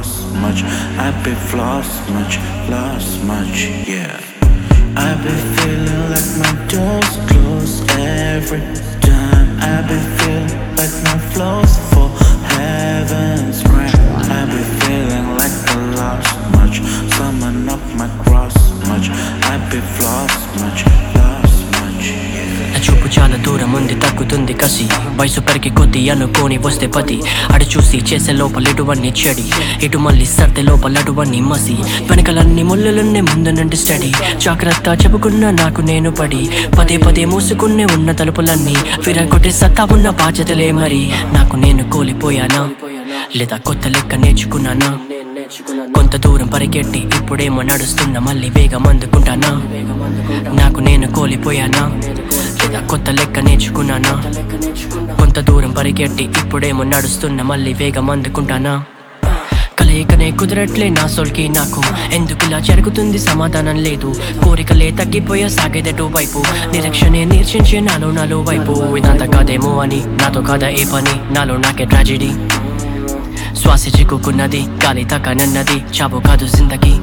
cross much. I be floss much, lost much, yeah. I be feeling like my doors close every time. I be feeling like my flows for heaven's grant. I be feeling like I lost much, summon up my cross much. I be floss much, lost much, yeah. నా చూపు చాలా దూరం ఉంది, తగ్గుతుంది కసి. వయసు పెరిగి కొద్ది అనుకోని వస్తే పది. అడు చూసి చేసే లోపల ఇటువన్నీ చెడి, ఇటు మళ్ళీ సర్దే లోపల అటువన్నీ మసి. వెనకలన్నీ ముళ్ళులున్నే ముందు నుండి స్టడీ. జాగ్రత్త చెప్పుకున్నా నాకు నేను పడి, పదే పదే మూసుకునే ఉన్న తలుపులన్నీ విరగొట్టే సత్తా ఉన్న బాధ్యతలే మరి. నాకు నేను కోల్పోయానా లేదా కొత్త లెక్క నేర్చుకున్నానా? కొంత దూరం పరిగెట్టి ఇప్పుడేమో నడుస్తున్నా, మళ్ళీ వేగం అందుకుంటానా? నాకు నేను కోల్పోయానా లేదా కొత్త లెక్క నేర్చుకున్నానా? కొంత దూరం పరిగెట్టి ఇప్పుడేమో నడుస్తున్నా, మళ్ళీ వేగం అందుకుంటానా? కలయికనే కుదరట్లే నా సోల్కి నాకు, ఎందుకులా జరుగుతుంది సమాధానం లేదు. కోరికలే తగ్గిపోయా సాగేదటు వైపు, నిరీక్షనే నిర్చించే నాలో వైపు. ఇదంతా కాదేమో అని, నాతో కాదా ఏ పని, నాలో నాకే ట్రాజెడీ. శ్వాస చిక్కుకున్నది, గాలి తక్కనన్నది, చావు కాదు జిందగీ.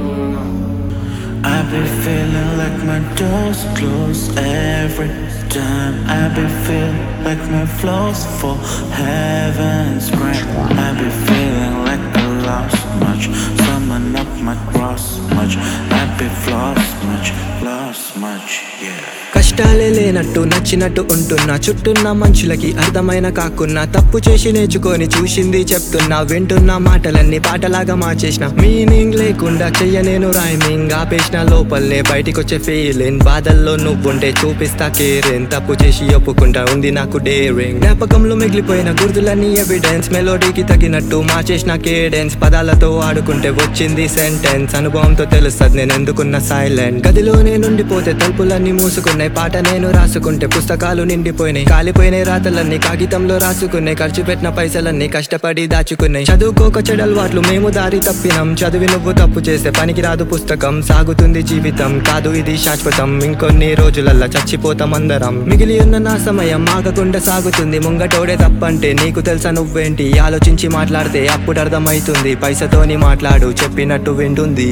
I be feeling like my doors close every time. I be feeling like my flows for heaven's grant. I be feeling like I lost much, summon up my cross much. I be floss much, lost much, yeah. కష్టాలే లేనట్టు నచ్చినట్టు ఉంటున్నా, చుట్టున్న మనుషులకి అర్థమైన కాకున్నా. తప్పు చేసి నేర్చుకొని చూసింది చెప్తున్నా, వింటున్న మాటలన్నీ పాటలాగా మార్చేసిన. మీనింగ్ లేకుండా చెయ్య నేను రైమింగ్, ఆపేసిన లోపలనే బయటికొచ్చే ఫీలింగ్. బాధల్లో నువ్వుంటే చూపిస్తా కేరింగ్, తప్పు చేసి ఒప్పుకుంటా ఉంది నాకు డేరింగ్. జ్ఞాపకంలో మిగిలిపోయిన గుర్తులన్నీ ఎవిడెన్స్, మెలోడీకి తగినట్టు మార్చేసిన కేడెన్స్. పదాలతో ఆడుకుంటే వచ్చింది సెంటెన్స్, అనుభవంతో తెలుస్తుంది నేను ఎందుకున్న సైలెంట్. గదిలోనే నుండిపోతే తలుపులన్నీ మూసుకున్నాయి, పాట నేను రాసుకుంటే పుస్తకాలు నిండిపోయినాయి. కాలిపోయినాయి రాతలన్నీ కాగితంలో రాసుకున్నాయి, ఖర్చు పెట్టిన పైసలన్నీ కష్టపడి దాచుకున్నాయి. చదువుకోక చెడలవాట్లు మేము దారి తప్పినాం, చదివి నువ్వు తప్పు చేస్తే పనికి రాదు పుస్తకం. సాగుతుంది జీవితం కాదు ఇది శాశ్వతం, ఇంకొన్ని రోజులల్లా చచ్చిపోతాం అందరం. మిగిలి ఉన్న నా సమయం ఆగకుండా సాగుతుంది, ముంగటోడే తప్పంటే నీకు తెలుసా నువ్వేంటి? ఆలోచించి మాట్లాడితే అప్పుడు అర్థమవుతుంది, పైసతోని మాట్లాడు చెప్పినట్టు వింటుంది.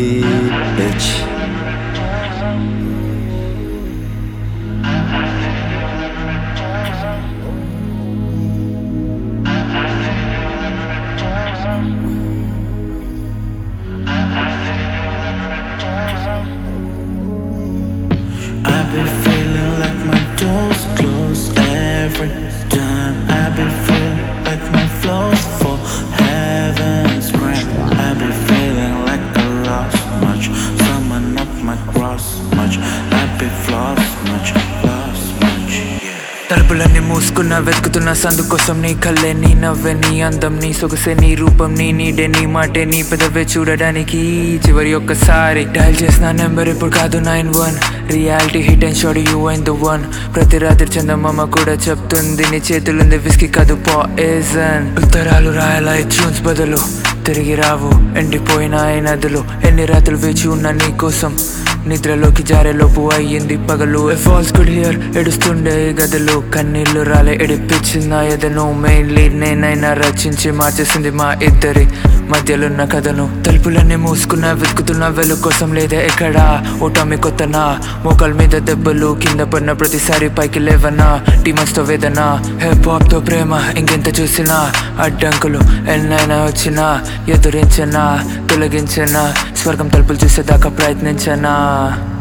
I be feeling like my doors close every time. I be feeling like my flows for heaven's grant. I be feeling like I lost much, summon up my cross much. I be floss much, lost much, yeah. తలుపులన్నీ మూసుకున్నా, వెతుకుతున్న సందు కోసం. నీ కళ్ళే, నీ నవ్వే, నీ అందం, నీ సొగసే, నీ రూపం, నీ నీడే, నీ మాటే, నీ పెదవే చూడడానికి చివరి ఒక్కసారి డయల్ చేసిన నెంబర్ ఇప్పుడు కాదు 91. Reality hit and shot, you and the one. ప్రతి రాత్రి చందమామ కూడా చెప్తుంది నీ చేతులుంది విస్కీ కాదు పాయిజన్. ఉత్తరాలు రాయాల ట్యూన్స్ బదులు తిరిగి రావు ఎండిపోయిన ఈ నదులు. ఎన్ని రాత్రులు వేచి ఉన్నా నీ కోసం, నిద్రలోకి జారేలోపు అయ్యింది పగలు. ఫాల్స్ గుడ్ హియర్ ఏడుస్తుండే గదులు, కన్నీళ్లు రాలే ఎడిపించింది నా ఎదను. మెయిన్ లీడ్ నేనైనా రచించి మార్చేసింది మా ఇద్దరి మధ్యలున్న కథను. తలుపులన్నీ మూసుకున్నా, వెతుకుతున్నా వెలుగు కోసం లేదే ఎక్కడా. ఓటమి కొత్తనా, మోకాల మీద దెబ్బలు, కింద పడిన ప్రతిసారి పైకి లేవనా. డిమన్స్ తో వేదన, హిప్ హాప్ తో ప్రేమ, ఇంకెంత చూసినా అడ్డంకులు ఎన్నైనా వచ్చినా ఎదురించనా, తొలగించనా. స్వర్గం తలుపులు చూసేదాకా ప్రయత్నించనా.